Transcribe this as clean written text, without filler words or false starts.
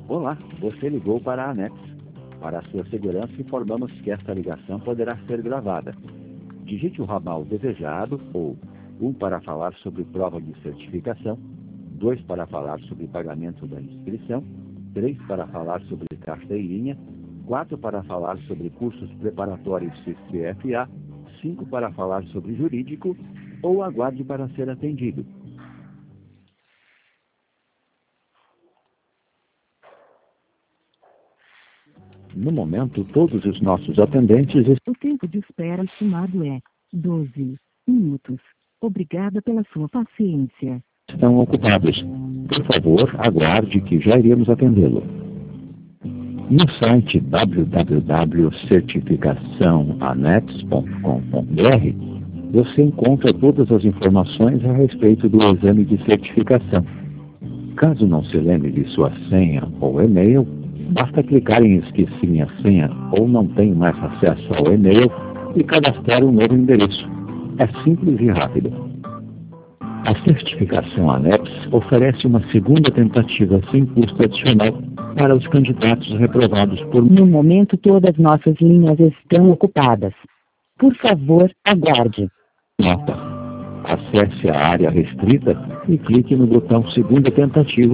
Olá, você ligou para a ANEX. Para a sua segurança, informamos que esta ligação poderá ser gravada. Digite o ramal desejado ou 1 para falar sobre prova de certificação, 2 para falar sobre pagamento da inscrição, 3 para falar sobre carteirinha, 4 para falar sobre cursos preparatórios CFA, 5 para falar sobre jurídico ou aguarde para ser atendido. No momento, todos os nossos atendentes O tempo de espera estimado é 12 minutos. Obrigada pela sua paciência. estão ocupados. Por favor, aguarde que já iremos atendê-lo. No site www.certificaçãoanex.com.br você encontra todas as informações a respeito do exame de certificação. Caso não se lembre de sua senha ou e-mail, basta clicar em Esqueci minha senha ou não tenho mais acesso ao e-mail e cadastrar um novo endereço. É simples e rápido. A certificação ANEX oferece uma segunda tentativa sem custo adicional para os candidatos reprovados por... No momento, todas nossas linhas estão ocupadas. Por favor, aguarde. Nota. Acesse a área restrita e clique no botão segunda tentativa